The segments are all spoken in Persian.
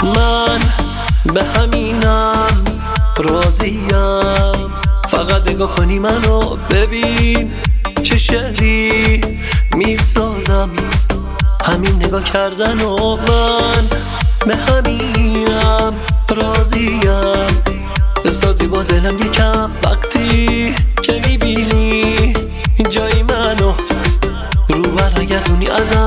من به همینم راضیم، فقط نگاه کنی منو ببین چه شعری میسازم، همین نگاه کردن و من به همینم راضیم. بسازی با دلم یکم وقتی که میبینی جای منو، رو برنگردونی ازم،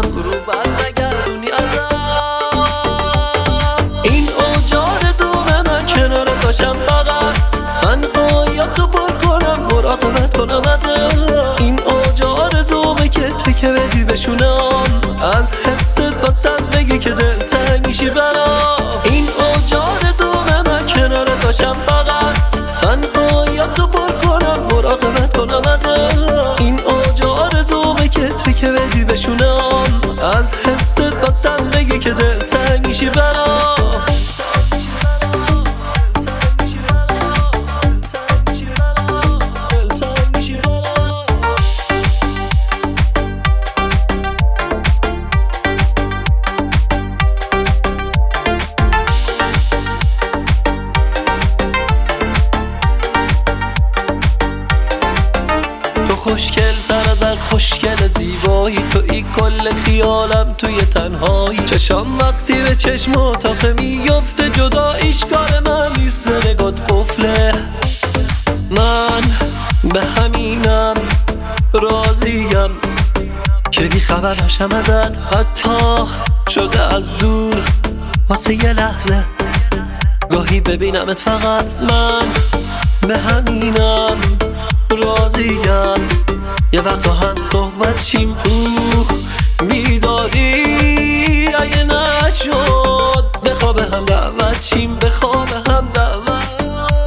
این اوج آرزومه من کنارت باشم، فقط تنهاییاتو پر کنم، مراقبت کنم ازت. این اوج آرزومه که تکه بدی بشونم، از حست واسم بگی که دلتنگ میشی برام. این اوج آرزومه من کنارت باشم، فقط تنهاییاتو پر کنم، مراقبت کنم ازت. این اوج آرزومه که تکه بدی بشونم، از حست واسم بگی که دلتنگ میشی برام. خوشگل تر از هر خوشگل زیبایی، توی کل خیالم توی تنهایی. چشم وقتی به چشم اتاقه میفته، جداییش کار من نیست، به نگات قفله. من به همینم راضیم که بی خبر نشم ازت، حتی شده از دور واسه یه لحظه گاهی ببینمت. فقط من به همینم راضیم، یه وقتا هم صحبت چیم تو بیداری، اگه نشد بخواب هم دعوت چیم، بخواب هم دعوت.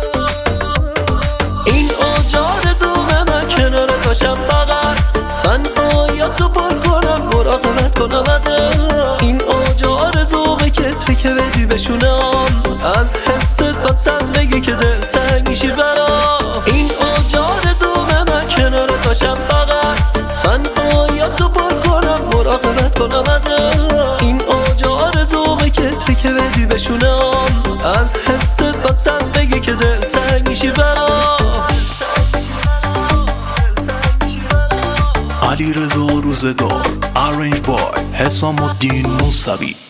این اوج آرزومه من کنارت باشم، فقط تنهاییاتو پر کنم، مراقبت کنم ازت. این اوج آرزومه که تکه بدی بشونم، از حست واسم بگی که دلتنگ میشی برام. این اوج آرزومه من کنارت باشم، فقط تنهاییاتو پر کنم، مراقبت کنم ازت. این اوج آرزومه که تکه بدی بشونم، از حست واسم بگی که دلتنگ میشی برام. علیرضا روزگار، آرنج بای، حسام الدین موسوی.